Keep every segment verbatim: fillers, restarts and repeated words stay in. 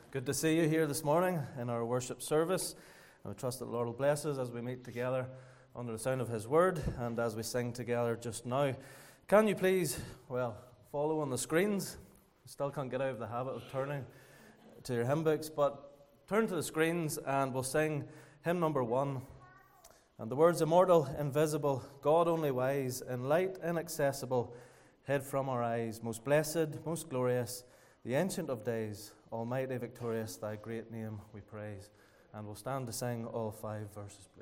Good to see you here this morning in our worship service. And we trust that the Lord will bless us as we meet together under the sound of His Word and as we sing together just now. Can you please, well, follow on the screens? Still can't get out of the habit of turning to your hymn books, but turn to the screens and we'll sing hymn number one. And the words, immortal, invisible, God only wise, in light inaccessible, hid from our eyes, most blessed, most glorious, the Ancient of Days, Almighty victorious, Thy great name we praise. And we'll stand to sing all five verses, please.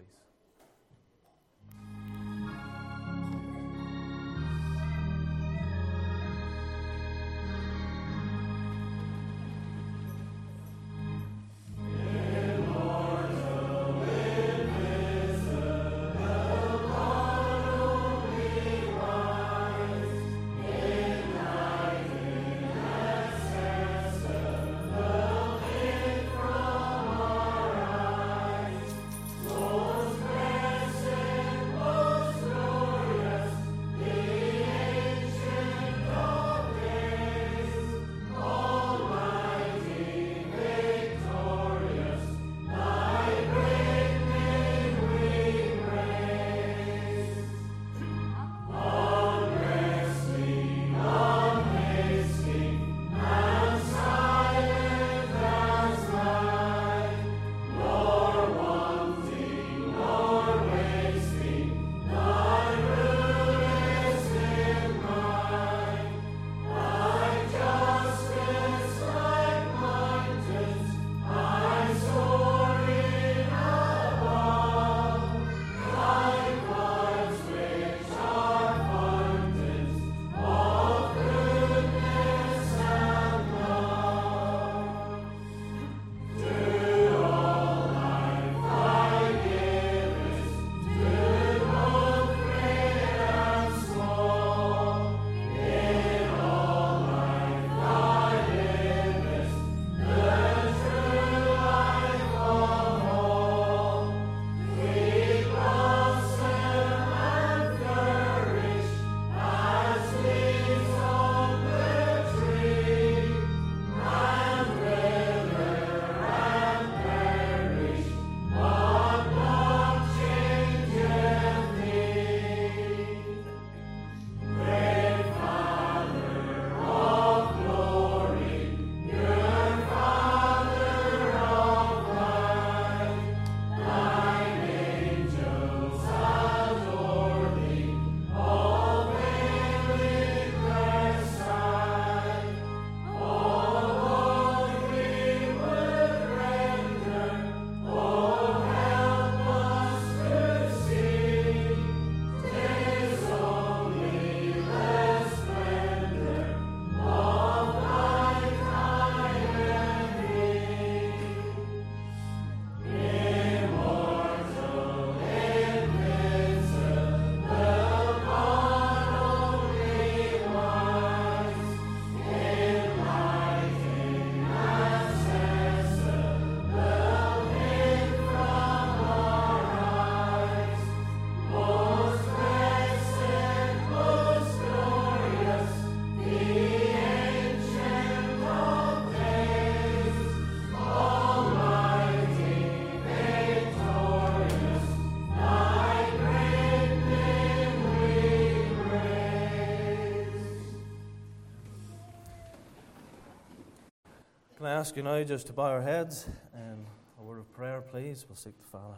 Can I ask you now just to bow our heads and a word of prayer, please? We'll seek the Father.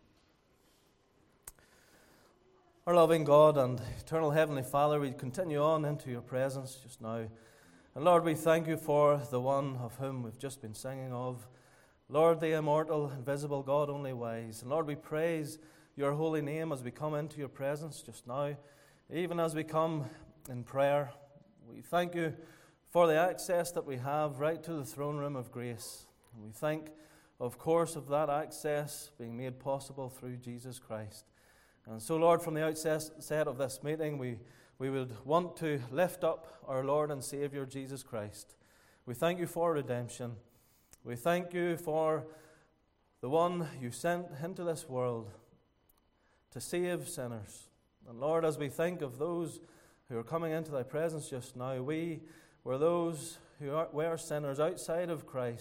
Our loving God and eternal Heavenly Father, we continue on into your presence just now. And Lord, we thank you for the one of whom we've just been singing of. Lord, the immortal, invisible, God only wise. And Lord, we praise your holy name as we come into your presence just now. Even as we come in prayer, we thank you for the access that we have right to the throne room of grace. And we think, of course, of that access being made possible through Jesus Christ. And so, Lord, from the outset of this meeting, we, we would want to lift up our Lord and Savior, Jesus Christ. We thank you for redemption. We thank you for the one you sent into this world to save sinners. And Lord, as we think of those who are coming into thy presence just now, we were those who are, were sinners outside of Christ.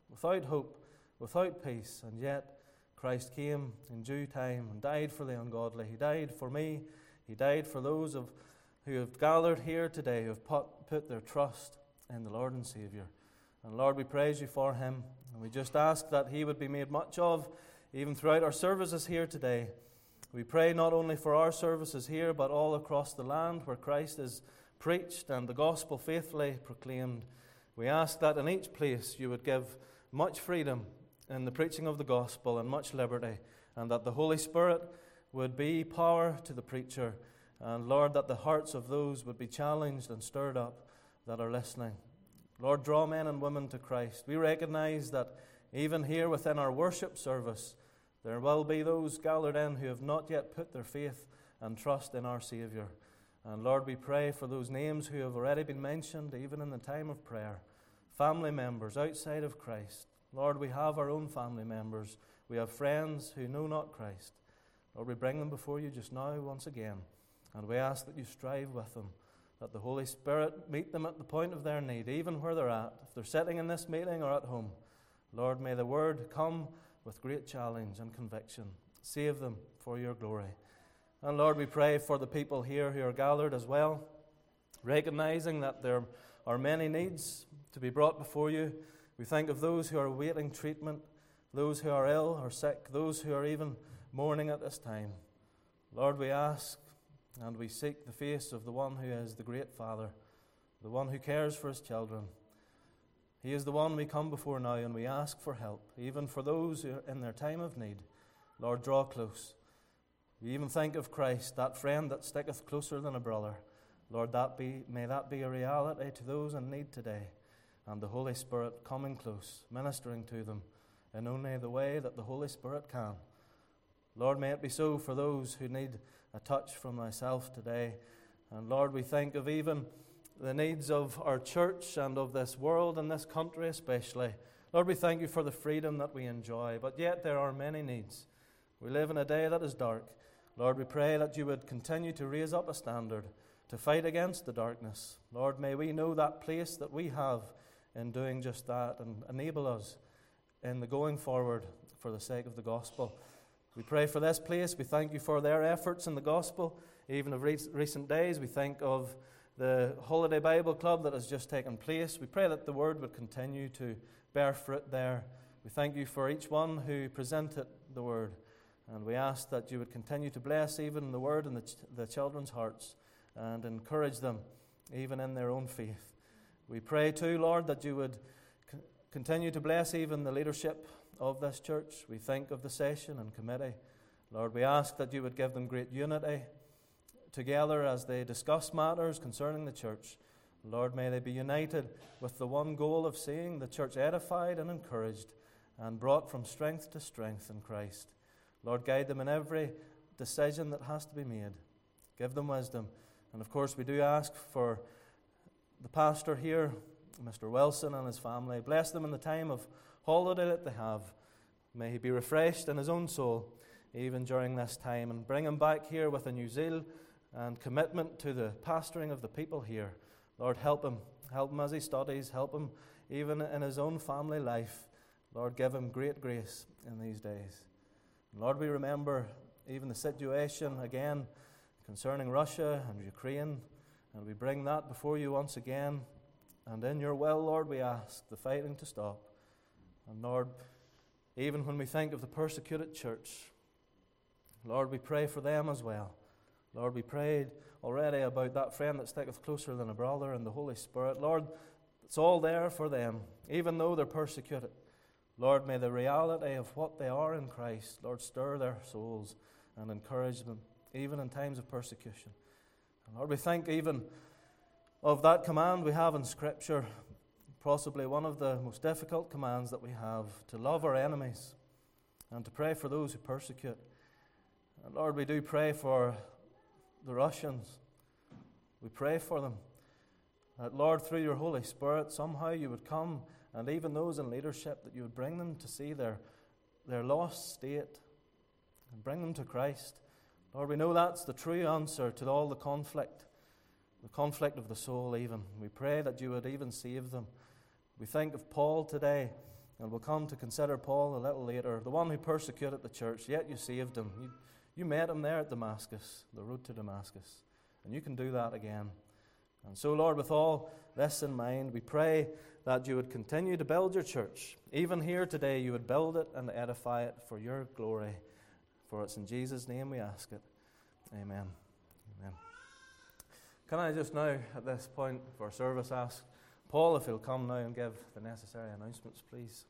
without hope, without peace, and yet Christ came in due time and died for the ungodly. He died for me. He died for those of, who have gathered here today, who have put, put their trust in the Lord and Saviour. And Lord, we praise you for him, and we just ask that he would be made much of, even throughout our services here today. We pray not only for our services here, but all across the land where Christ is preached and the gospel faithfully proclaimed. We ask that in each place you would give much freedom in the preaching of the gospel and much liberty, and that the Holy Spirit would be power to the preacher, and Lord, that the hearts of those would be challenged and stirred up that are listening. Lord, draw men and women to Christ. We recognize that even here within our worship service, there will be those gathered in who have not yet put their faith and trust in our Saviour. And Lord, we pray for those names who have already been mentioned, even in the time of prayer. Family members outside of Christ. Lord, we have our own family members. We have friends who know not Christ. Lord, we bring them before you just now once again. And we ask that you strive with them, that the Holy Spirit meet them at the point of their need, even where they're at. If they're sitting in this meeting or at home, Lord, may the word come with great challenge and conviction. Save them for your glory. And Lord, we pray for the people here who are gathered as well, recognizing that there are many needs to be brought before you. We think of those who are awaiting treatment, those who are ill or sick, those who are even mourning at this time. Lord, we ask and we seek the face of the one who is the great Father, the one who cares for his children. He is the one we come before now, and we ask for help, even for those who are in their time of need. Lord, draw close. We even think of Christ, that friend that sticketh closer than a brother. Lord, that be, may that be a reality to those in need today, and the Holy Spirit coming close, ministering to them in only the way that the Holy Spirit can. Lord, may it be so for those who need a touch from thyself today. And Lord, we think of even the needs of our church and of this world and this country especially. Lord, we thank you for the freedom that we enjoy, but yet there are many needs. We live in a day that is dark. Lord, we pray that you would continue to raise up a standard to fight against the darkness. Lord, may we know that place that we have in doing just that, and enable us in the going forward for the sake of the gospel. We pray for this place. We thank you for their efforts in the gospel. Even of re- recent days, we think of the Holiday Bible Club that has just taken place. We pray that the word would continue to bear fruit there. We thank you for each one who presented the word. And we ask that you would continue to bless even the word in the, ch- the children's hearts and encourage them even in their own faith. We pray too, Lord, that you would c- continue to bless even the leadership of this church. We think of the session and committee. Lord, we ask that you would give them great unity together as they discuss matters concerning the church. Lord, may they be united with the one goal of seeing the church edified and encouraged and brought from strength to strength in Christ. Lord, guide them in every decision that has to be made. Give them wisdom. And of course, we do ask for the pastor here, Mister Wilson, and his family. Bless them in the time of holiday that they have. May he be refreshed in his own soul, even during this time, and bring him back here with a new zeal and commitment to the pastoring of the people here. Lord, help him. Help him as he studies. Help him even in his own family life. Lord, give him great grace in these days. And Lord, we remember even the situation again concerning Russia and Ukraine, and we bring that before you once again. And in your will, Lord, we ask the fighting to stop. And Lord, even when we think of the persecuted church, Lord, we pray for them as well. Lord, we prayed already about that friend that sticketh closer than a brother and the Holy Spirit. Lord, it's all there for them, even though they're persecuted. Lord, may the reality of what they are in Christ, Lord, stir their souls and encourage them, even in times of persecution. And Lord, we think even of that command we have in Scripture, possibly one of the most difficult commands that we have, to love our enemies and to pray for those who persecute. And Lord, we do pray for the Russians. We pray for them. That, Lord, through your Holy Spirit, somehow you would come, and even those in leadership, that you would bring them to see their, their lost state and bring them to Christ. Lord, we know that's the true answer to all the conflict, the conflict of the soul even. We pray that you would even save them. We think of Paul today And we'll come to consider Paul a little later, the one who persecuted the church, yet you saved him. You, you met him there at Damascus, the road to Damascus. And you can do that again. And so, Lord, with all this in mind, we pray that you would continue to build your church. Even here today, you would build it and edify it for your glory. For it's in Jesus' name we ask it. Amen. Amen. Can I just now, at this point for service, ask Paul if he'll come now and give the necessary announcements, please.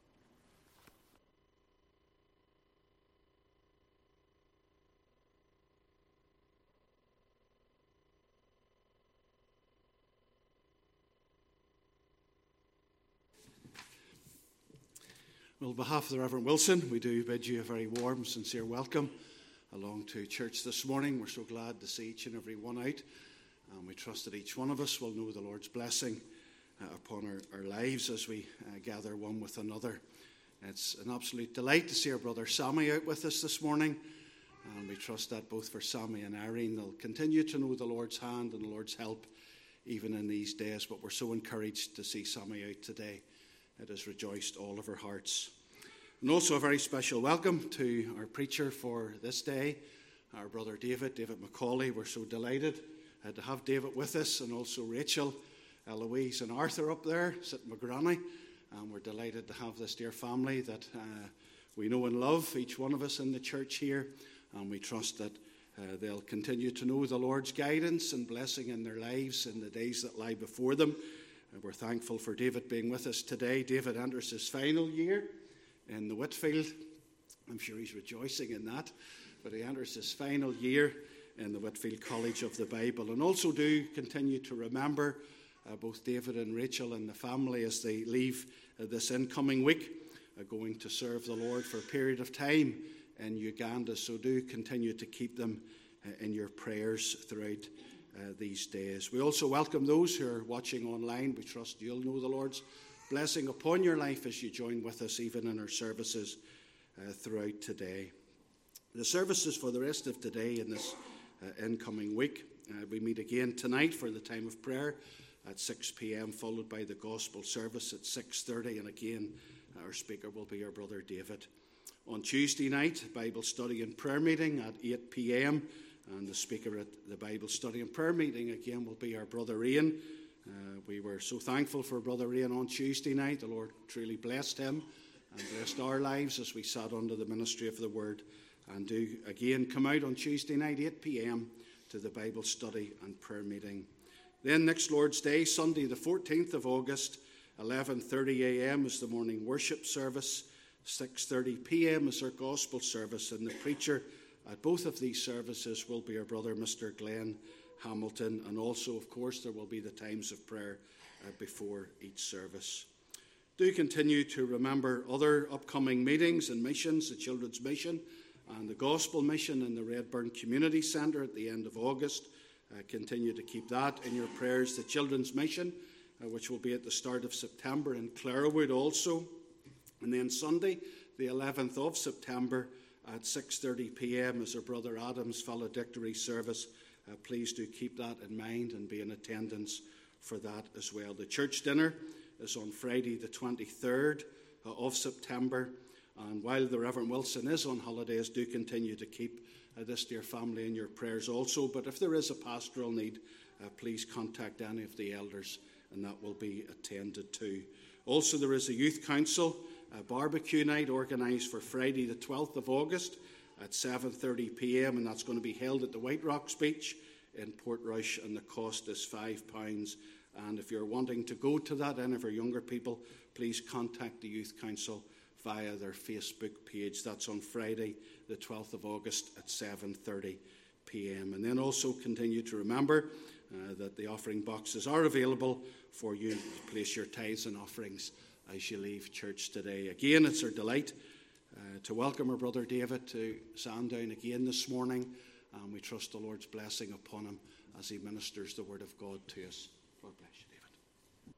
Well, on behalf of the Reverend Wilson, we do bid you a very warm, sincere welcome along to church this morning. We're so glad to see each and every one out, and we trust that each one of us will know the Lord's blessing uh, upon our, our lives as we uh, gather one with another. It's an absolute delight to see our brother Sammy out with us this morning, and we trust that both for Sammy and Irene, they'll continue to know the Lord's hand and the Lord's help even in these days. But we're so encouraged to see Sammy out today. It has rejoiced all of our hearts. And also a very special welcome to our preacher for this day, our brother David, David McCauley. We're so delighted uh, to have David with us, and also Rachel, Eloise and Arthur up there, sitting with Granny. And we're delighted to have this dear family that uh, we know and love, each one of us in the church here. And we trust that uh, they'll continue to know the Lord's guidance and blessing in their lives in the days that lie before them. And we're thankful for David being with us today. David enters his final year in the Whitfield. I'm sure he's rejoicing in that. But he enters his final year in the Whitfield College of the Bible. And also do continue to remember uh, both David and Rachel and the family as they leave uh, this incoming week, uh, going to serve the Lord for a period of time in Uganda. So do continue to keep them uh, in your prayers throughout Uh, these days. We also welcome those who are watching online. We trust you'll know the Lord's blessing upon your life as you join with us even in our services uh, throughout today. The services for the rest of today in this uh, incoming week. Uh, we meet again tonight for the time of prayer at six p.m, followed by the gospel service at six thirty, and again our speaker will be our brother David. On Tuesday night, Bible study and prayer meeting at eight p.m, and the speaker at the Bible study and prayer meeting again will be our brother Ian. Uh, we were so thankful for brother Ian on Tuesday night. The Lord truly blessed him and blessed our lives as we sat under the ministry of the word. And do again come out on Tuesday night, eight p.m, to the Bible study and prayer meeting. Then next Lord's Day, Sunday the fourteenth of August, eleven thirty a.m. is the morning worship service. six thirty p.m. is our gospel service, and the preacher at both of these services will be our brother Mister Glenn Hamilton, and also, of course, there will be the times of prayer uh, before each service. Do continue to remember other upcoming meetings and missions, the Children's Mission and the Gospel Mission in the Redburn Community Centre at the end of August. Uh, continue to keep that in your prayers. The Children's Mission, uh, which will be at the start of September in Clarewood also. And then Sunday, the eleventh of September, at six thirty p.m. is our brother Adam's valedictory service. Uh, please do keep that in mind and be in attendance for that as well. The church dinner is on Friday the twenty-third uh, of September. And while the Reverend Wilson is on holidays, do continue to keep uh, this dear family in your prayers also. But if there is a pastoral need, uh, please contact any of the elders and that will be attended to. Also, there is a youth council a barbecue night organised for Friday the twelfth of August at seven thirty p.m, and that's going to be held at the White Rocks Beach in Portrush, and the cost is five pounds. And if you're wanting to go to that, any of our younger people, please contact the Youth Council via their Facebook page. That's on Friday the twelfth of August at seven thirty p.m. And then also continue to remember uh, that the offering boxes are available for you to place your tithes and offerings as you leave church today. Again, it's our delight uh, to welcome our brother David to Sandown again this morning, and we trust the Lord's blessing upon him as he ministers the word of God to us. God bless you, David.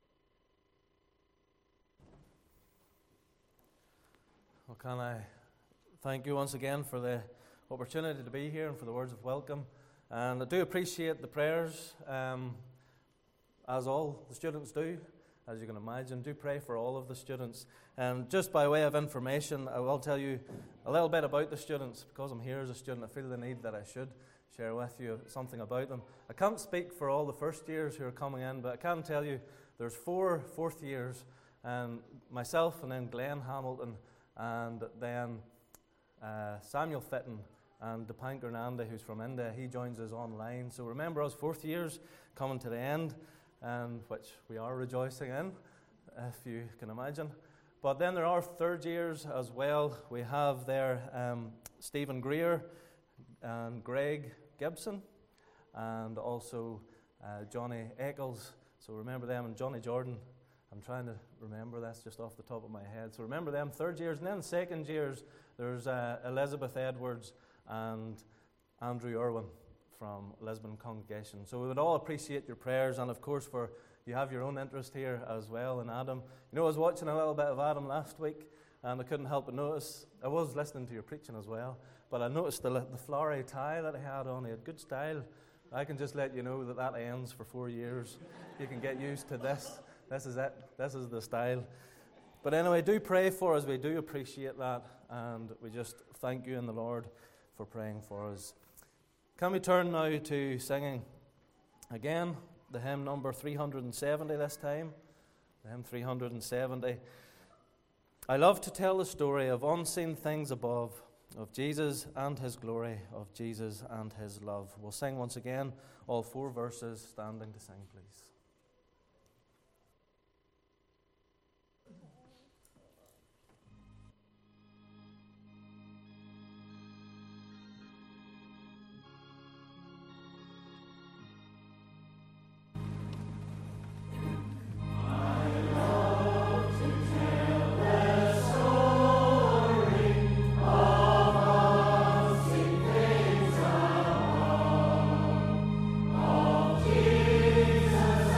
Well, can I thank you once again for the opportunity to be here and for the words of welcome. And I do appreciate the prayers, um, as all the students do. as you can imagine. Do pray for all of the students. And just by way of information, I will tell you a little bit about the students. Because I'm here as a student, I feel the need that I should share with you something about them. I can't speak for all the first years who are coming in, but I can tell you there's four fourth years, and myself, and then Glenn Hamilton, and then uh, Samuel Fitton, and Dipankar Nanda, who's from India. He joins us online. So remember us fourth years coming to the end, and which we are rejoicing in, if you can imagine. But then there are third years as well. We have there um, Stephen Greer and Greg Gibson, and also uh, Johnny Eccles. So remember them, and Johnny Jordan. I'm trying to remember, that's just off the top of my head. So remember them, third years. And then second years, there's uh, Elizabeth Edwards and Andrew Irwin from Lisbon Congregation. So we would all appreciate your prayers, and of course, for you have your own interest here as well in Adam. You know, I was watching a little bit of Adam last week, and I couldn't help but notice, I was listening to your preaching as well, but I noticed the, the flowery tie that he had on. He had good style. I can just let you know that that ends for four years. You can get used to this. This is it. This is the style. But anyway, do pray for us. We do appreciate that, and we just thank you in the Lord for praying for us. Can we turn now to singing again, the hymn number three hundred seventy this time, the hymn three hundred seventy. I love to tell the story of unseen things above, of Jesus and his glory, of Jesus and his love. We'll sing once again, all four verses, standing to sing, please. Jesus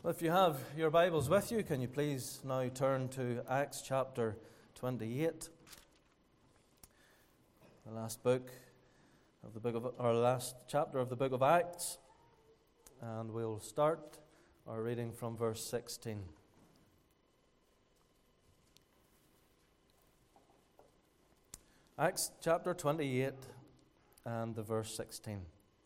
Well, if you have your Bibles with you, can you please now turn to Acts chapter twenty-eight, the last book of the book of our last chapter of the book of Acts, and we'll start our reading from verse sixteen. Acts chapter twenty-eight and the verse sixteen.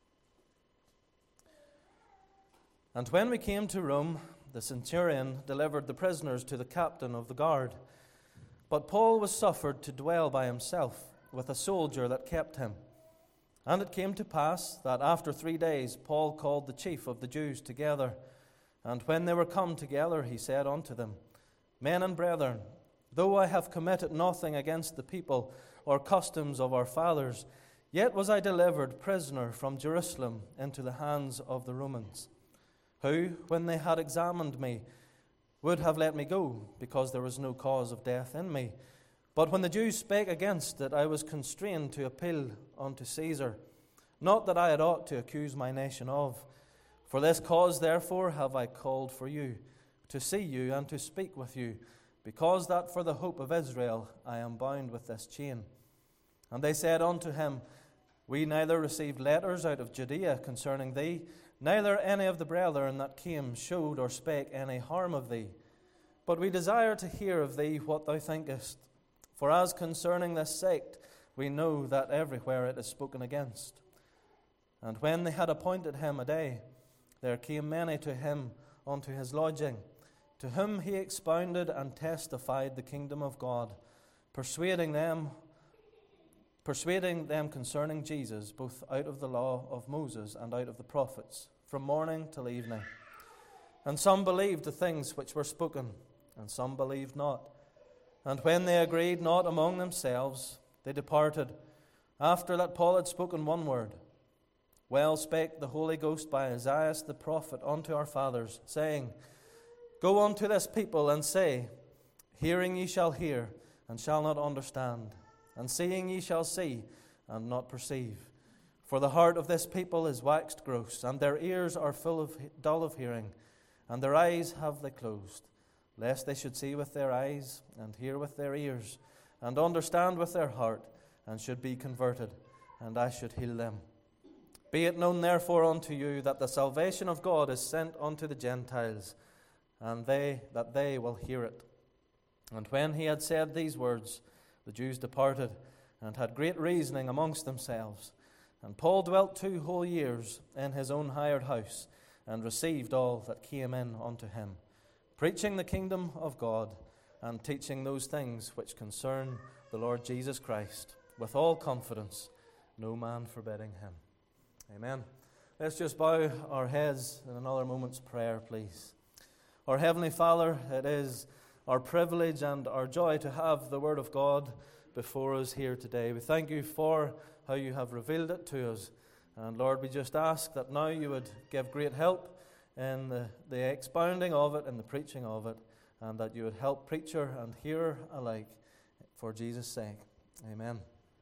And when we came to Rome, the centurion delivered the prisoners to the captain of the guard. But Paul was suffered to dwell by himself with a soldier that kept him. And it came to pass that after three days Paul called the chief of the Jews together. And when they were come together, he said unto them, Men and brethren, though I have committed nothing against the people or customs of our fathers, yet was I delivered prisoner from Jerusalem into the hands of the Romans, who, when they had examined me, would have let me go, because there was no cause of death in me. But when the Jews spake against it, I was constrained to appeal unto Caesar, not that I had ought to accuse my nation of. For this cause therefore have I called for you, to see you and to speak with you, because that for the hope of Israel I am bound with this chain. And they said unto him, We neither received letters out of Judea concerning thee, neither any of the brethren that came showed or spake any harm of thee. But we desire to hear of thee what thou thinkest. For as concerning this sect, we know that everywhere it is spoken against. And when they had appointed him a day, there came many to him unto his lodging, to whom he expounded and testified the kingdom of God, persuading them persuading them concerning Jesus, both out of the law of Moses and out of the prophets, from morning till evening. And some believed the things which were spoken, and some believed not. And when they agreed not among themselves, they departed, after that Paul had spoken one word. Well spake the Holy Ghost by Isaiah the prophet unto our fathers, saying, Go unto this people and say, Hearing ye shall hear, and shall not understand, and seeing ye shall see, and not perceive. For the heart of this people is waxed gross, and their ears are full of dull of hearing, and their eyes have they closed, lest they should see with their eyes, and hear with their ears, and understand with their heart, and should be converted, and I should heal them. Be it known therefore unto you that the salvation of God is sent unto the Gentiles, and they that they will hear it. And when he had said these words, the Jews departed, and had great reasoning amongst themselves. And Paul dwelt two whole years in his own hired house, and received all that came in unto him, preaching the kingdom of God, and teaching those things which concern the Lord Jesus Christ, with all confidence, no man forbidding him. Amen. Let's just bow our heads in another moment's prayer, please. Our Heavenly Father, it is our privilege and our joy to have the Word of God before us here today. We thank you for how you have revealed it to us. And Lord, we just ask that now you would give great help in the, the expounding of it and the preaching of it, and that you would help preacher and hearer alike for Jesus' sake. Amen.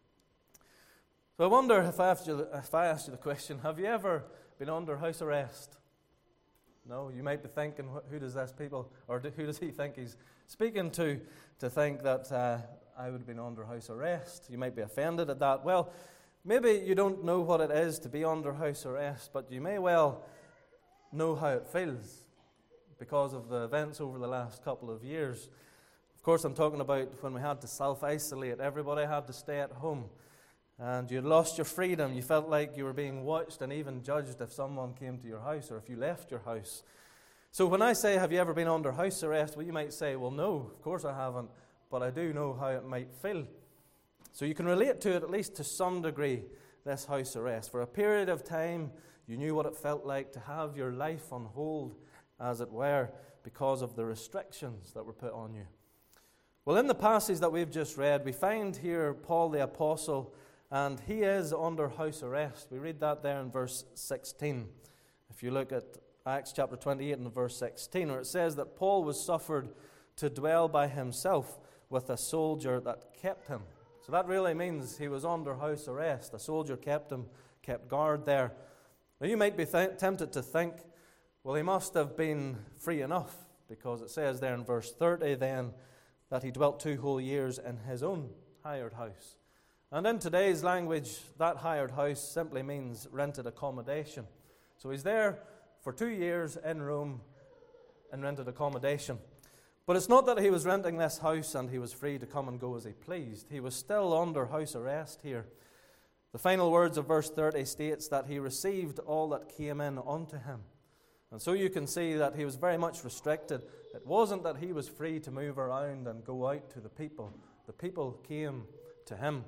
So I wonder if I asked you, if I asked you the question, have you ever been under house arrest? No, you might be thinking, who does this people, or who does he think he's speaking to, to think that uh, I would have been under house arrest? You might be offended at that. Well, maybe you don't know what it is to be under house arrest, but you may well know how it feels because of the events over the last couple of years. Of course, I'm talking about when we had to self-isolate. Everybody had to stay at home. And you lost your freedom. You felt like you were being watched and even judged if someone came to your house or if you left your house. So when I say, have you ever been under house arrest? Well, you might say, well, no, of course I haven't. But I do know how it might feel. So you can relate to it, at least to some degree, this house arrest. For a period of time, you knew what it felt like to have your life on hold, as it were, because of the restrictions that were put on you. Well, in the passage that we've just read, we find here Paul the Apostle, and he is under house arrest. We read that there in verse sixteen. If you look at Acts chapter twenty-eight and verse sixteen, where it says that Paul was suffered to dwell by himself with a soldier that kept him. So that really means he was under house arrest. A soldier kept him, kept guard there. Now you might be th- tempted to think, Well, he must have been free enough, because it says there in verse thirty then that he dwelt two whole years in his own hired house. And in today's language, that hired house simply means rented accommodation. So he's there for two years in Rome in rented accommodation. But it's not that he was renting this house and he was free to come and go as he pleased. He was still under house arrest here. The final words of verse thirty states that he received all that came in unto him. And so you can see that he was very much restricted. It wasn't that he was free to move around and go out to the people. The people came to him.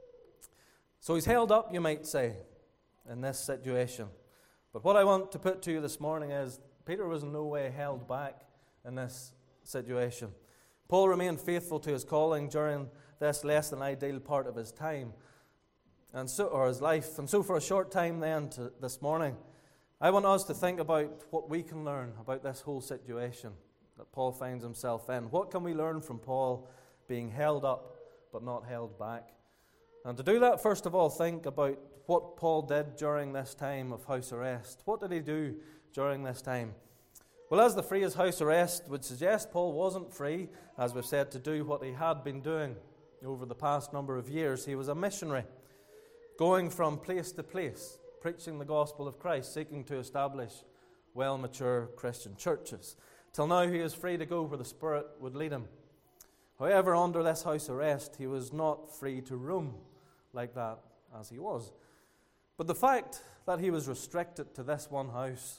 So he's held up, you might say, in this situation. But what I want to put to you this morning is Peter was in no way held back in this situation. Paul remained faithful to his calling during this less than ideal part of his time, and so or his life. And so for a short time then to this morning, I want us to think about what we can learn about this whole situation that Paul finds himself in. What can we learn from Paul being held up but not held back? And to do that, first of all, think about what Paul did during this time of house arrest. What did he do during this time? Well, as the phrase house arrest would suggest, Paul wasn't free, as we've said, to do what he had been doing over the past number of years. He was a missionary, going from place to place, preaching the gospel of Christ, seeking to establish well-mature Christian churches. Till now he was free to go where the Spirit would lead him. However, under this house arrest, he was not free to roam like that as he was. But the fact that he was restricted to this one house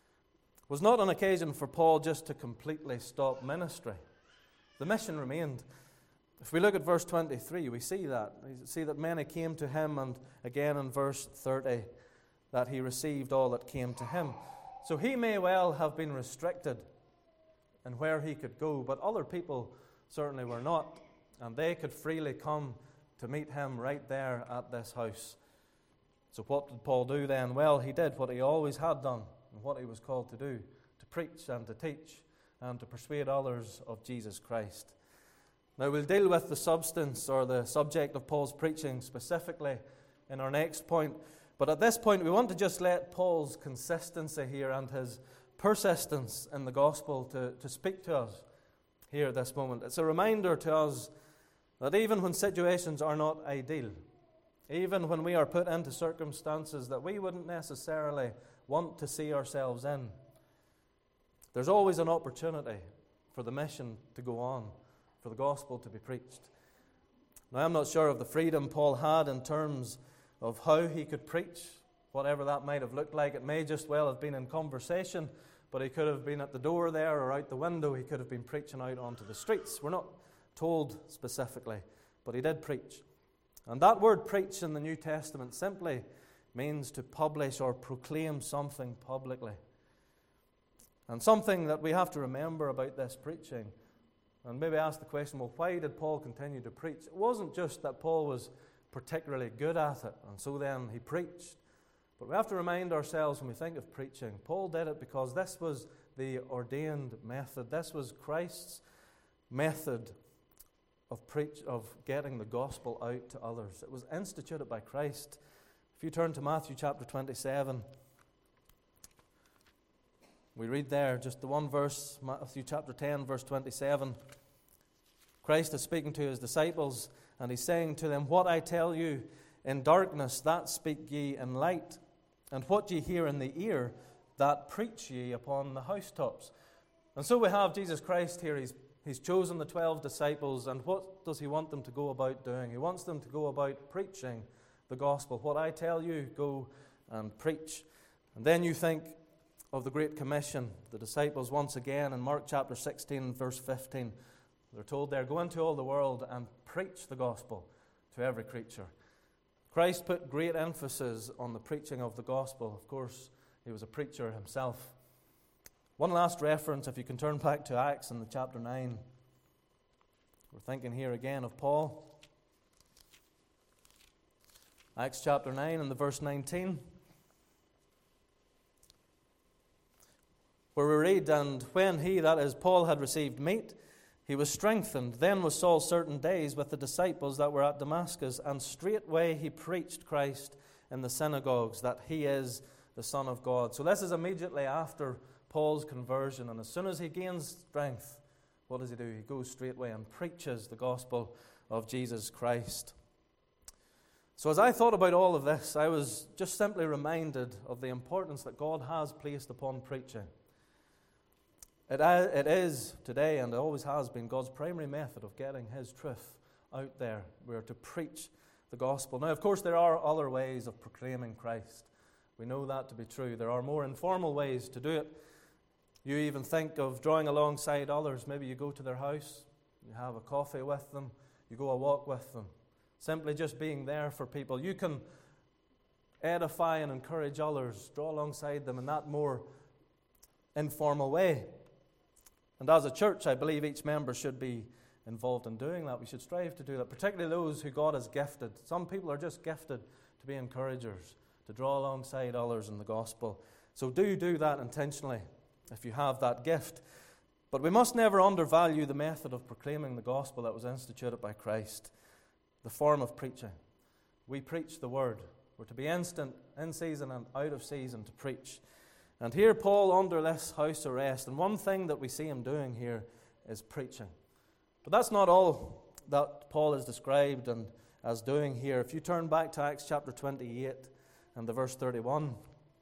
was not an occasion for Paul just to completely stop ministry. The mission remained. If we look at verse twenty-three, we see that. We see that many came to him, and again in verse thirty, that he received all that came to him. So he may well have been restricted in where he could go, but other people certainly were not, and they could freely come to meet him right there at this house. So what did Paul do then? Well, he did what he always had done and what he was called to do, to preach and to teach and to persuade others of Jesus Christ. Now we'll deal with the substance or the subject of Paul's preaching specifically in our next point, but at this point we want to just let Paul's consistency here and his persistence in the gospel to, to speak to us here at this moment. It's a reminder to us that even when situations are not ideal, even when we are put into circumstances that we wouldn't necessarily want to see ourselves in, there's always an opportunity for the mission to go on, for the gospel to be preached. Now, I'm not sure of the freedom Paul had in terms of how he could preach, whatever that might have looked like. It may just well have been in conversation, but he could have been at the door there or out the window. He could have been preaching out onto the streets. We're not told specifically, but he did preach. And that word preach in the New Testament simply means to publish or proclaim something publicly. And something that we have to remember about this preaching, and maybe ask the question, well, why did Paul continue to preach? It wasn't just that Paul was particularly good at it, and so then he preached. But we have to remind ourselves when we think of preaching, Paul did it because this was the ordained method. This was Christ's method of preach of getting the gospel out to others. It was instituted by Christ. If you turn to Matthew chapter twenty-seven, we read there just the one verse, Matthew chapter ten, verse twenty-seven. Christ is speaking to his disciples, and he's saying to them, "What I tell you in darkness, that speak ye in light, and what ye hear in the ear, that preach ye upon the housetops." And so we have Jesus Christ here. He's, he's chosen the twelve disciples, and what does he want them to go about doing? He wants them to go about preaching the gospel. What I tell you, go and preach. And then you think of the Great Commission. The disciples once again in Mark chapter sixteen, verse fifteen, they're told there, "Go into all the world and preach the gospel to every creature." Christ put great emphasis on the preaching of the gospel. Of course, he was a preacher himself. One last reference, if you can turn back to Acts in the chapter nine. We're thinking here again of Paul. Acts chapter nine and the verse nineteen. Where we read, "And when he," that is Paul, "had received meat, he was strengthened. Then was Saul certain days with the disciples that were at Damascus, and straightway he preached Christ in the synagogues, that he is the Son of God." So this is immediately after Paul's conversion, and as soon as he gains strength, what does he do? He goes straightway and preaches the gospel of Jesus Christ. So as I thought about all of this, I was just simply reminded of the importance that God has placed upon preaching. It, it is today, and it always has been, God's primary method of getting His truth out there. We are to preach the gospel. Now, of course, there are other ways of proclaiming Christ. We know that to be true. There are more informal ways to do it. You even think of drawing alongside others. Maybe you go to their house, you have a coffee with them, you go a walk with them. Simply just being there for people. You can edify and encourage others, draw alongside them in that more informal way. And as a church, I believe each member should be involved in doing that. We should strive to do that, particularly those who God has gifted. Some people are just gifted to be encouragers, to draw alongside others in the gospel. So do do that intentionally if you have that gift. But we must never undervalue the method of proclaiming the gospel that was instituted by Christ, the form of preaching. We preach the word. We're to be instant, in season and out of season to preach. And here Paul under this house arrest, and one thing that we see him doing here is preaching. But that's not all that Paul is described and as doing here. If you turn back to Acts chapter twenty-eight and the verse thirty-one,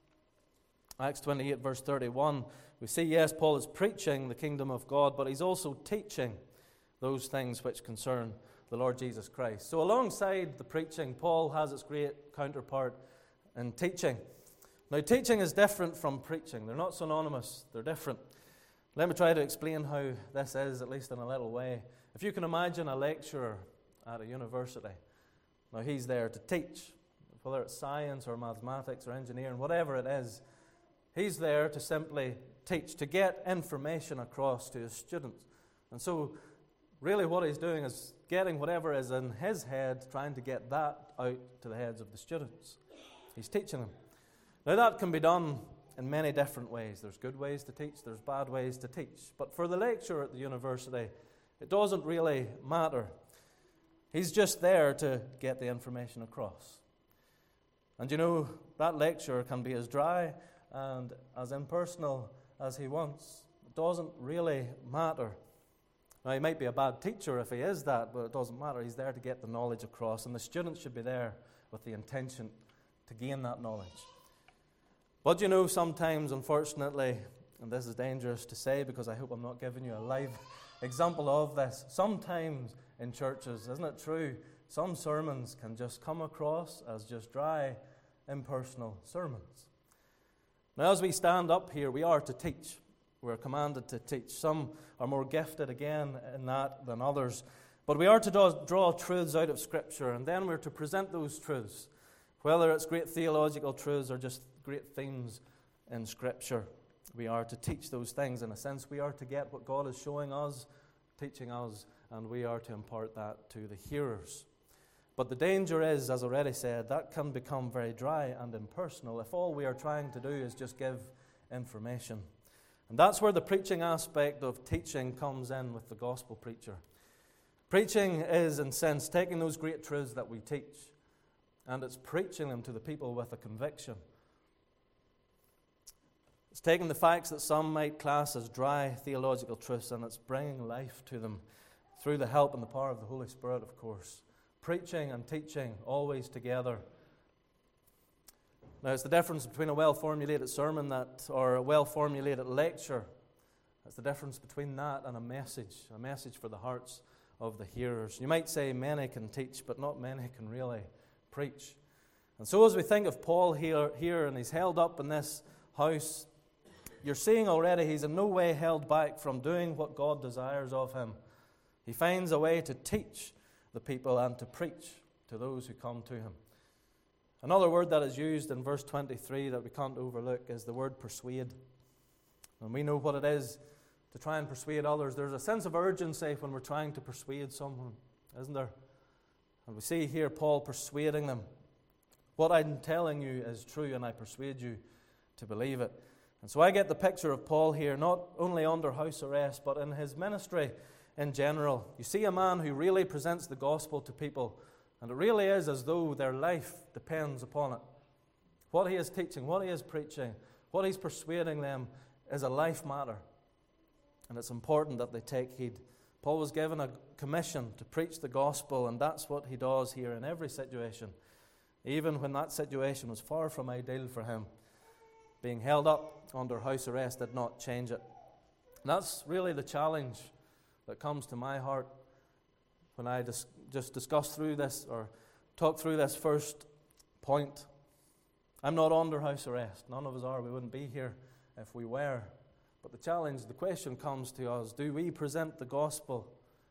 Acts twenty-eight verse thirty-one, we see, yes, Paul is preaching the kingdom of God, but he's also teaching those things which concern the Lord Jesus Christ. So alongside the preaching, Paul has its great counterpart in teaching. Now, teaching is different from preaching. They're not synonymous. They're different. Let me try to explain how this is, at least in a little way. If you can imagine a lecturer at a university, now he's there to teach, whether it's science or mathematics or engineering, whatever it is, he's there to simply teach, to get information across to his students. And so, really what he's doing is getting whatever is in his head, trying to get that out to the heads of the students. He's teaching them. Now that can be done in many different ways. There's good ways to teach, there's bad ways to teach. But for the lecturer at the university, it doesn't really matter. He's just there to get the information across. And you know, that lecturer can be as dry and as impersonal as he wants. It doesn't really matter. Now, he might be a bad teacher if he is that, but it doesn't matter. He's there to get the knowledge across, and the students should be there with the intention to gain that knowledge. But you know, sometimes, unfortunately, and this is dangerous to say because I hope I'm not giving you a live example of this, sometimes in churches, isn't it true, some sermons can just come across as just dry, impersonal sermons. Now, as we stand up here, we are to teach. We're commanded to teach. Some are more gifted, again, in that than others. But we are to draw, draw truths out of Scripture, and then we're to present those truths, whether it's great theological truths or just great themes in Scripture. We are to teach those things. In a sense, we are to get what God is showing us, teaching us, and we are to impart that to the hearers. But the danger is, as already said, that can become very dry and impersonal if all we are trying to do is just give information. And that's where the preaching aspect of teaching comes in with the gospel preacher. Preaching is, in a sense, taking those great truths that we teach, and it's preaching them to the people with a conviction. It's taking the facts that some might class as dry theological truths, and it's bringing life to them through the help and the power of the Holy Spirit, of course. Preaching and teaching always together. Now, it's the difference between a well-formulated sermon that, or a well-formulated lecture. It's the difference between that and a message, a message for the hearts of the hearers. You might say many can teach, but not many can really preach. And so as we think of Paul here, here and he's held up in this house, you're seeing already he's in no way held back from doing what God desires of him. He finds a way to teach the people and to preach to those who come to him. Another word that is used in verse twenty-three that we can't overlook is the word persuade. And we know what it is to try and persuade others. There's a sense of urgency when we're trying to persuade someone, isn't there? And we see here Paul persuading them. What I'm telling you is true, and I persuade you to believe it. And so I get the picture of Paul here, not only under house arrest, but in his ministry in general. You see a man who really presents the gospel to people, and it really is as though their life depends upon it. What he is teaching, what he is preaching, what he's persuading them is a life matter, and it's important that they take heed. Paul was given a commission to preach the gospel, and that's what he does here in every situation. Even when that situation was far from ideal for him, being held up under house arrest did not change it. And that's really the challenge that comes to my heart when I dis- just discuss through this or talk through this first point. I'm not under house arrest. None of us are. We wouldn't be here if we were. But the challenge, the question comes to us, do we present the gospel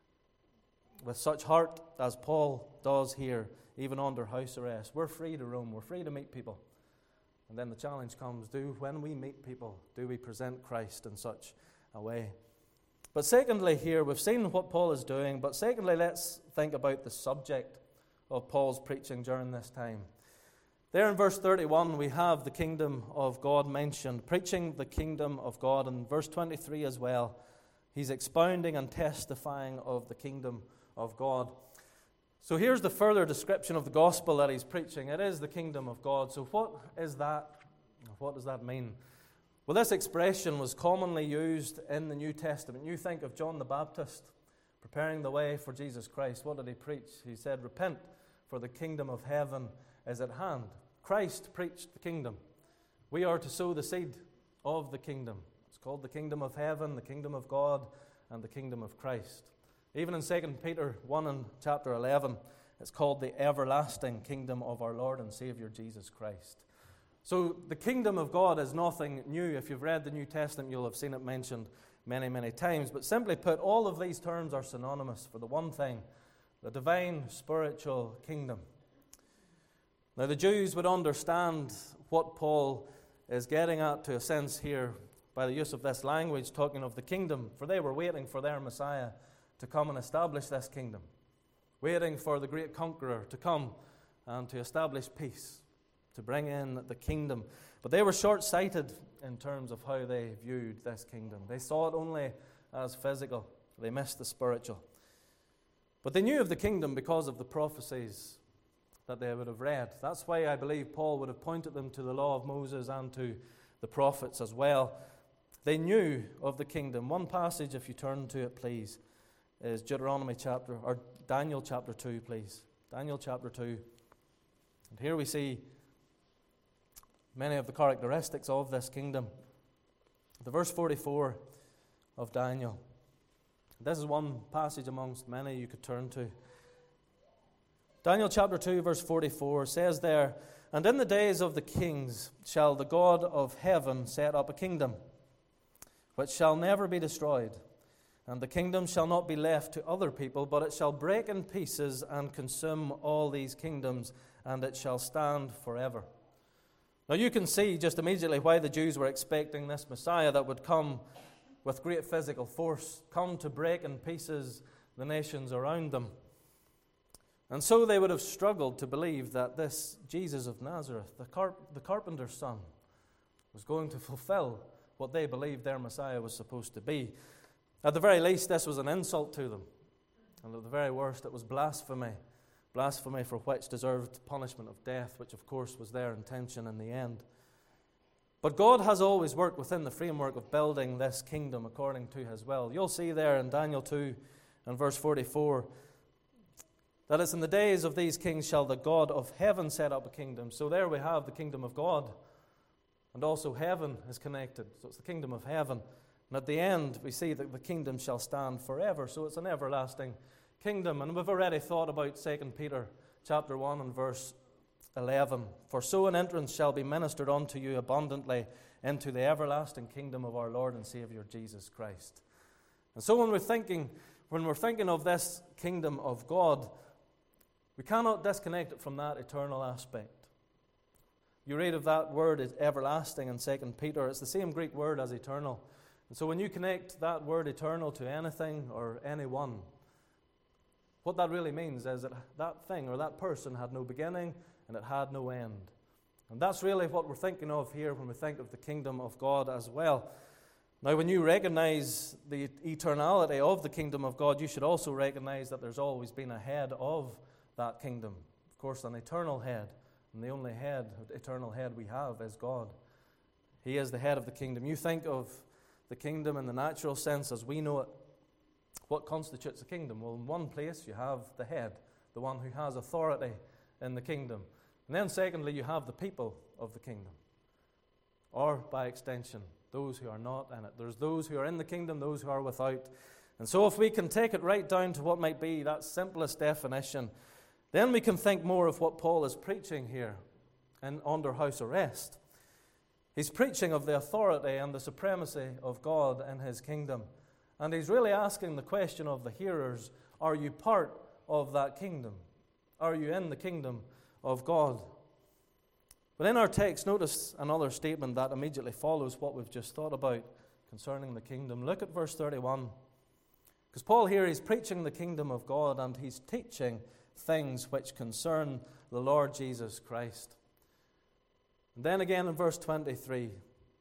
with such heart as Paul does here, even under house arrest? We're free to roam. We're free to meet people. And then the challenge comes, do when we meet people, do we present Christ in such a way? But secondly here, we've seen what Paul is doing, but secondly, let's think about the subject of Paul's preaching during this time. There in verse thirty-one, we have the kingdom of God mentioned, preaching the kingdom of God. And verse twenty-three as well, he's expounding and testifying of the kingdom of God. So here's the further description of the gospel that he's preaching. It is the kingdom of God. So what is that? What does that mean? Well, this expression was commonly used in the New Testament. You think of John the Baptist preparing the way for Jesus Christ. What did he preach? He said, "Repent, for the kingdom of heaven is at hand." Christ preached the kingdom. We are to sow the seed of the kingdom. It's called the kingdom of heaven, the kingdom of God, and the kingdom of Christ. Even in Second Peter one and chapter eleven, it's called the everlasting kingdom of our Lord and Savior Jesus Christ. So the kingdom of God is nothing new. If you've read the New Testament, you'll have seen it mentioned many, many times. But simply put, all of these terms are synonymous for the one thing, the divine spiritual kingdom. Now, the Jews would understand what Paul is getting at, to a sense here, by the use of this language, talking of the kingdom, for they were waiting for their Messiah to come and establish this kingdom, waiting for the great conqueror to come and to establish peace, to bring in the kingdom. But they were short-sighted in terms of how they viewed this kingdom. They saw it only as physical. They missed the spiritual. But they knew of the kingdom because of the prophecies that they would have read. That's why I believe Paul would have pointed them to the law of Moses and to the prophets as well. They knew of the kingdom. One passage, if you turn to it, please, is Deuteronomy chapter, or Daniel chapter two, please. Daniel chapter two. And here we see many of the characteristics of this kingdom. The verse forty-four of Daniel. This is one passage amongst many you could turn to. Daniel chapter two, verse forty-four says there, "And in the days of the kings shall the God of heaven set up a kingdom, which shall never be destroyed. And the kingdom shall not be left to other people, but it shall break in pieces and consume all these kingdoms, and it shall stand forever." Now you can see just immediately why the Jews were expecting this Messiah that would come with great physical force, come to break in pieces the nations around them. And so they would have struggled to believe that this Jesus of Nazareth, the, carp- the carpenter's son, was going to fulfill what they believed their Messiah was supposed to be. At the very least, this was an insult to them. And at the very worst, it was blasphemy. Blasphemy for which deserved punishment of death, which of course was their intention in the end. But God has always worked within the framework of building this kingdom according to his will. You'll see there in Daniel two and verse forty-four that it's in the days of these kings shall the God of heaven set up a kingdom. So there we have the kingdom of God. And also heaven is connected. So it's the kingdom of heaven. And at the end we see that the kingdom shall stand forever. So it's an everlasting kingdom. And we've already thought about Second Peter chapter one and verse eleven. "For so an entrance shall be ministered unto you abundantly into the everlasting kingdom of our Lord and Savior Jesus Christ." And so when we're thinking, when we're thinking of this kingdom of God, we cannot disconnect it from that eternal aspect. You read of that word is everlasting in Second Peter. It's the same Greek word as eternal. And so when you connect that word eternal to anything or anyone, what that really means is that that thing or that person had no beginning and it had no end. And that's really what we're thinking of here when we think of the kingdom of God as well. Now, when you recognize the eternality of the kingdom of God, you should also recognize that there's always been a head of that kingdom. Of course, an eternal head. And the only head, eternal head we have is God. He is the head of the kingdom. You think of the kingdom in the natural sense as we know it, what constitutes a kingdom? Well, in one place you have the head, the one who has authority in the kingdom. And then secondly, you have the people of the kingdom. Or, by extension, those who are not in it. There's those who are in the kingdom, those who are without. And so if we can take it right down to what might be that simplest definition, then we can think more of what Paul is preaching here in under house arrest. He's preaching of the authority and the supremacy of God in his kingdom. And he's really asking the question of the hearers, are you part of that kingdom? Are you in the kingdom of God? But in our text, notice another statement that immediately follows what we've just thought about concerning the kingdom. Look at verse thirty-one. Because Paul here is preaching the kingdom of God and he's teaching things which concern the Lord Jesus Christ. And then again in verse twenty-three,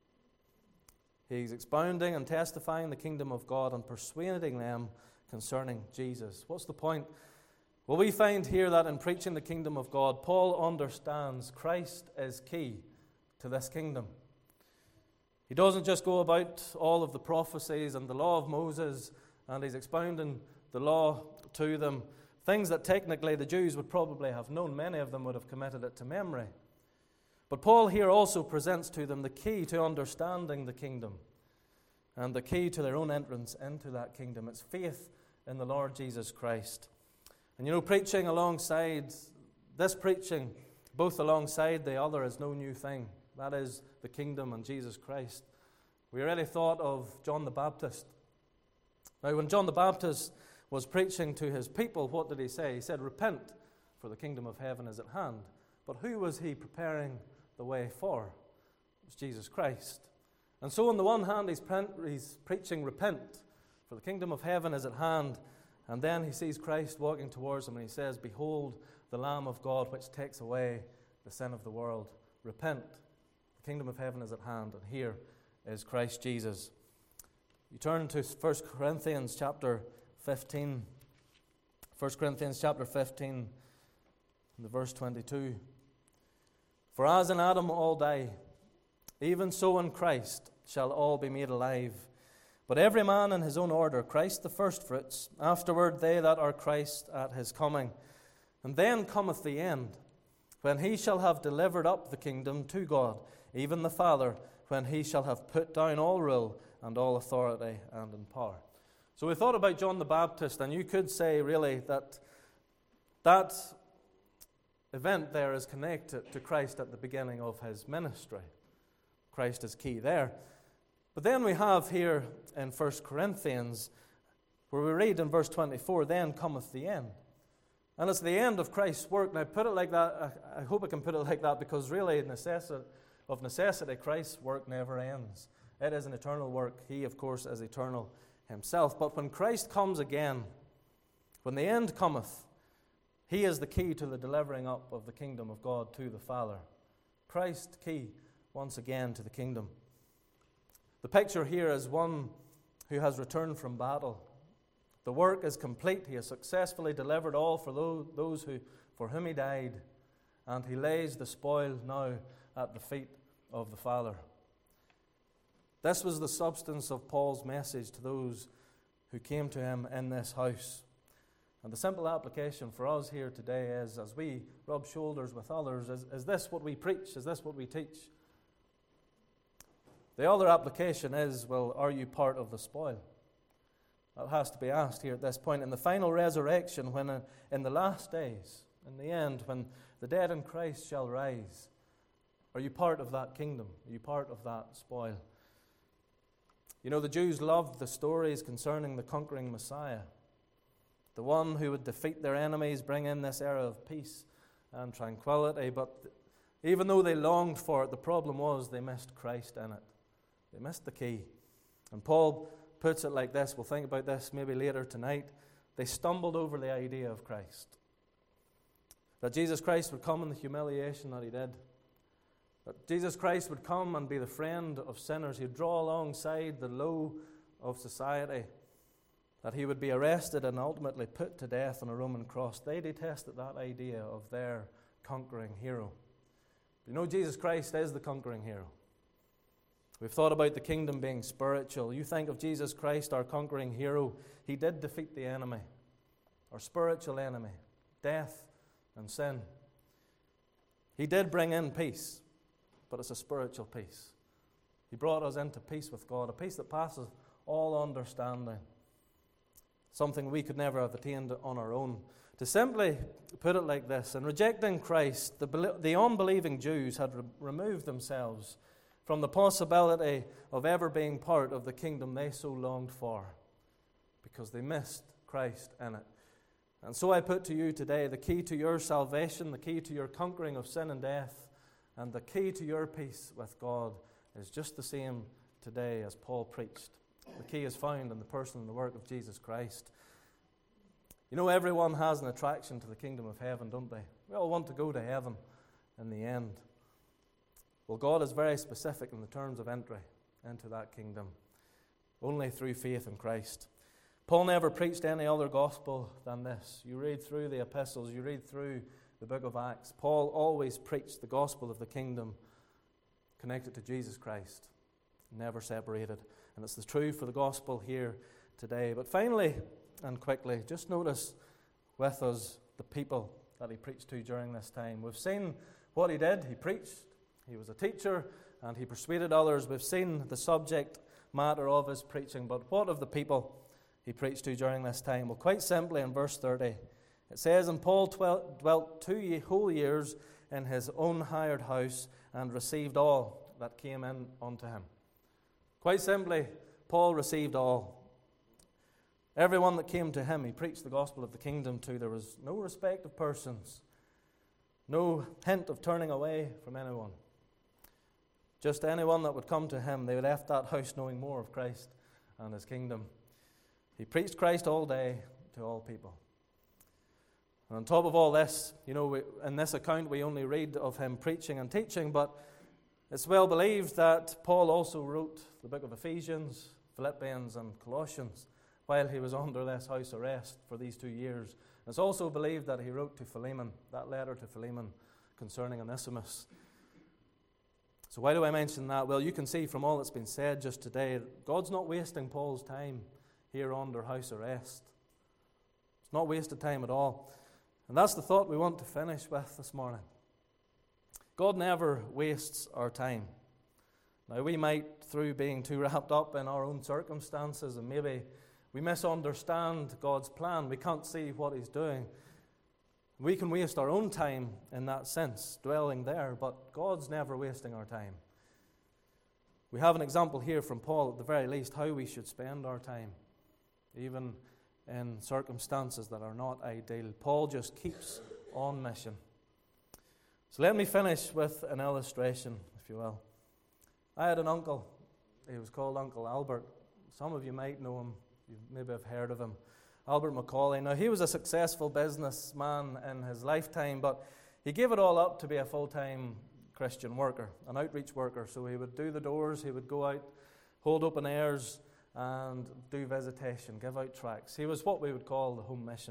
he's expounding and testifying the kingdom of God and persuading them concerning Jesus. What's the point? Well, we find here that in preaching the kingdom of God, Paul understands Christ is key to this kingdom. He doesn't just go about all of the prophecies and the law of Moses, and he's expounding the law to them, things that technically the Jews would probably have known. Many of them would have committed it to memory. But Paul here also presents to them the key to understanding the kingdom and the key to their own entrance into that kingdom. It's faith in the Lord Jesus Christ. And you know, preaching alongside, this preaching, both alongside the other, is no new thing. That is the kingdom and Jesus Christ. We already thought of John the Baptist. Now, when John the Baptist was preaching to his people, what did he say? He said, repent, for the kingdom of heaven is at hand. But who was he preparing the way for? It was Jesus Christ. And so on the one hand, he's, pre- he's preaching, repent, for the kingdom of heaven is at hand. And then he sees Christ walking towards him and he says, behold, the Lamb of God which takes away the sin of the world. Repent, the kingdom of heaven is at hand. And here is Christ Jesus. You turn to First Corinthians chapter fifteen. First Corinthians chapter fifteen, the verse twenty-two. For as in Adam all die, even so in Christ shall all be made alive. But every man in his own order, Christ the firstfruits, afterward they that are Christ at his coming. And then cometh the end, when he shall have delivered up the kingdom to God, even the Father, when he shall have put down all rule and all authority and in power. So we thought about John the Baptist, and you could say really that that event there is connected to Christ at the beginning of his ministry. Christ is key there. But then we have here in First Corinthians, where we read in verse twenty-four, then cometh the end. And it's the end of Christ's work. Now, put it like that, I hope I can put it like that, because really, necessi- of necessity, Christ's work never ends. It is an eternal work. He, of course, is eternal himself. But when Christ comes again, when the end cometh, he is the key to the delivering up of the kingdom of God to the Father. Christ, key, once again, to the kingdom. The picture here is one who has returned from battle. The work is complete. He has successfully delivered all for those who, for whom he died, and he lays the spoil now at the feet of the Father. This was the substance of Paul's message to those who came to him in this house. And the simple application for us here today is, as we rub shoulders with others, is, is this what we preach? Is this what we teach? The other application is, well, are you part of the spoil? That has to be asked here at this point. In the final resurrection, when uh, in the last days, in the end, when the dead in Christ shall rise, are you part of that kingdom? Are you part of that spoil? You know, the Jews loved the stories concerning the conquering Messiah, the one who would defeat their enemies, bring in this era of peace and tranquility. But even though they longed for it, the problem was they missed Christ in it. They missed the key. And Paul puts it like this. We'll think about this maybe later tonight. They stumbled over the idea of Christ. That Jesus Christ would come in the humiliation that he did. That Jesus Christ would come and be the friend of sinners. He would draw alongside the low of society. That he would be arrested and ultimately put to death on a Roman cross. They detested that idea of their conquering hero. But you know, Jesus Christ is the conquering hero. We've thought about the kingdom being spiritual. You think of Jesus Christ, our conquering hero. He did defeat the enemy, our spiritual enemy, death and sin. He did bring in peace, but it's a spiritual peace. He brought us into peace with God, a peace that passes all understanding, something we could never have attained on our own. To simply put it like this, in rejecting Christ, the, the unbelieving Jews had re- removed themselves from the possibility of ever being part of the kingdom they so longed for, because they missed Christ in it. And so I put to you today the key to your salvation, the key to your conquering of sin and death, and the key to your peace with God is just the same today as Paul preached. The key is found in the person and the work of Jesus Christ. You know, everyone has an attraction to the kingdom of heaven, don't they? We all want to go to heaven in the end. Well, God is very specific in the terms of entry into that kingdom, only through faith in Christ. Paul never preached any other gospel than this. You read through the epistles, you read through the book of Acts, Paul always preached the gospel of the kingdom connected to Jesus Christ, never separated. And it's the true for the gospel here today. But finally and quickly, just notice with us the people that he preached to during this time. We've seen what he did. He preached. He was a teacher and he persuaded others. We've seen the subject matter of his preaching. But what of the people he preached to during this time? Well, quite simply in verse thirty, it says, "And Paul dwelt two whole years in his own hired house and received all that came in unto him." Quite simply, Paul received all. Everyone that came to him, he preached the gospel of the kingdom to. There was no respect of persons, no hint of turning away from anyone. Just anyone that would come to him, they left that house knowing more of Christ and his kingdom. He preached Christ all day to all people. And on top of all this, you know, we, in this account we only read of him preaching and teaching, but it's well believed that Paul also wrote the book of Ephesians, Philippians, and Colossians while he was under this house arrest for these two years. It's also believed that he wrote to Philemon, that letter to Philemon concerning Onesimus. So why do I mention that? Well, you can see from all that's been said just today, God's not wasting Paul's time here under house arrest. It's not wasted time at all. And that's the thought we want to finish with this morning. God never wastes our time. Now, we might, through being too wrapped up in our own circumstances, and maybe we misunderstand God's plan, we can't see what he's doing. We can waste our own time in that sense, dwelling there, but God's never wasting our time. We have an example here from Paul, at the very least, how we should spend our time, even in circumstances that are not ideal. Paul just keeps on mission. So let me finish with an illustration, if you will. I had an uncle. He was called Uncle Albert. Some of you might know him. You maybe have heard of him. Albert Macaulay. Now, he was a successful businessman in his lifetime, but he gave it all up to be a full-time Christian worker, an outreach worker. So he would do the doors, he would go out, hold open airs, and do visitation, give out tracts. He was what we would call the home mission.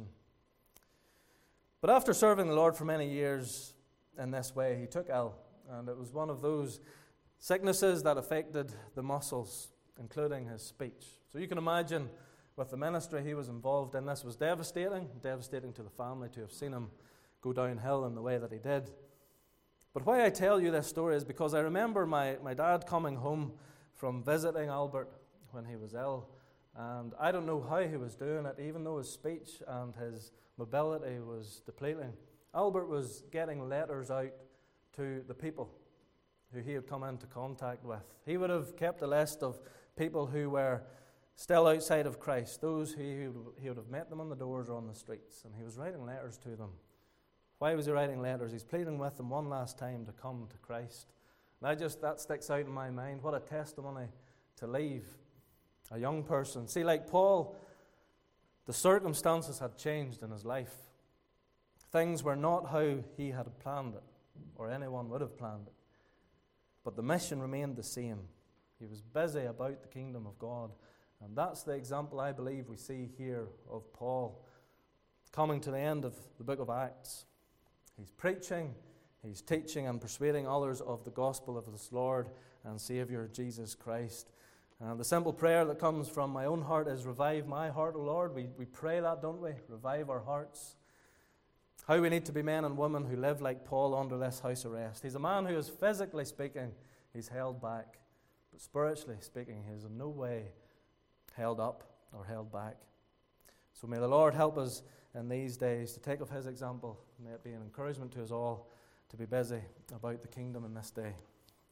But after serving the Lord for many years in this way, he took ill, and it was one of those sicknesses that affected the muscles, including his speech. So you can imagine, with the ministry he was involved in, this was devastating, devastating to the family to have seen him go downhill in the way that he did. But why I tell you this story is because I remember my, my dad coming home from visiting Albert when he was ill, and I don't know how he was doing it, even though his speech and his mobility was depleting. Albert was getting letters out to the people who he had come into contact with. He would have kept a list of people who were still outside of Christ, those who he would, he would have met them on the doors or on the streets, and he was writing letters to them. Why was he writing letters? He's pleading with them one last time to come to Christ. And I just, that sticks out in my mind. What a testimony to leave a young person. See, like Paul, the circumstances had changed in his life. Things were not how he had planned it, or anyone would have planned it. But the mission remained the same. He was busy about the kingdom of God. And that's the example I believe we see here of Paul coming to the end of the book of Acts. He's preaching, He's teaching and persuading others of the gospel of his Lord and Savior, Jesus Christ. And the simple prayer that comes from my own heart is, revive my heart, O Lord. We, we pray that, don't we? Revive our hearts. How we need to be men and women who live like Paul under this house arrest. He's a man who is, physically speaking, he's held back. But spiritually speaking, he is in no way held up or held back. So may the Lord help us in these days to take of his example. May it be an encouragement to us all to be busy about the kingdom in this day.